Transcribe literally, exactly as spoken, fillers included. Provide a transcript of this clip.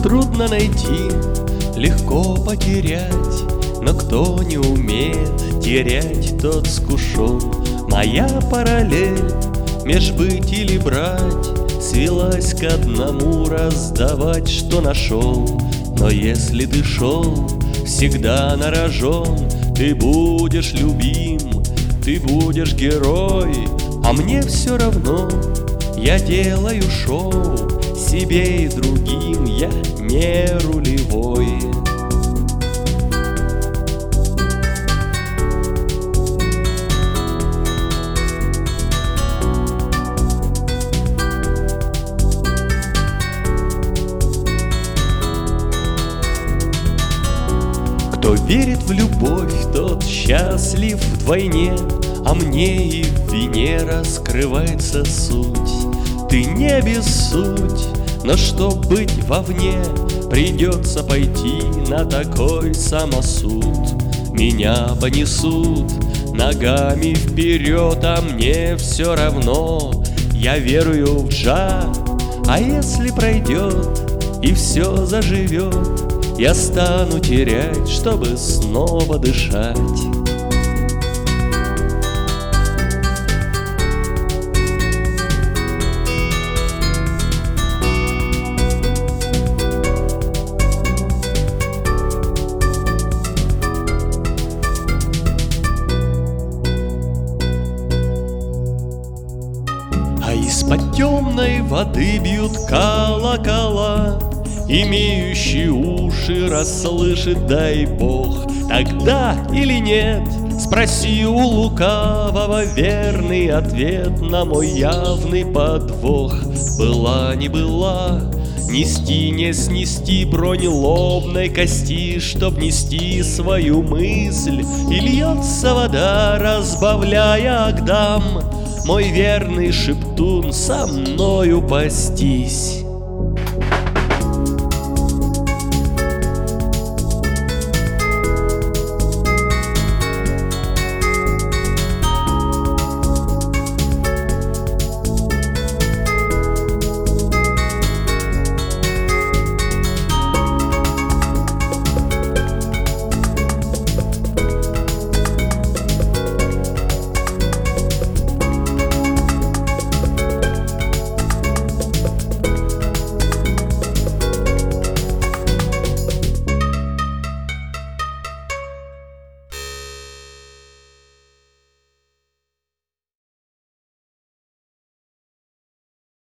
трудно найти, легко потерять, но кто не умеет терять, тот скушен. Моя параллель меж быть или брать свелась к одному: раздавать, что нашел. Но если ты шел всегда на рожон, ты будешь любим, ты будешь герой. А мне все равно, я делаю шоу себе и другим, я не рулевой. Кто верит в любовь, тот счастлив вдвойне, а мне и в вине раскрывается суть. Ты не обессудь, но чтоб быть вовне, придется пойти на такой самосуд. Меня понесут ногами вперед, а мне все равно, я верую в жар. А если пройдет и все заживет, я стану терять, чтобы снова дышать. А из-под темной воды бьют колокола, имеющий уши расслышит, дай Бог. Тогда или нет, спроси у лукавого верный ответ на мой явный подвох. Была не была, нести не снести бронь лобной кости, чтоб нести свою мысль. И льется вода, разбавляя Агдам, мой верный шептун, со мною пастись.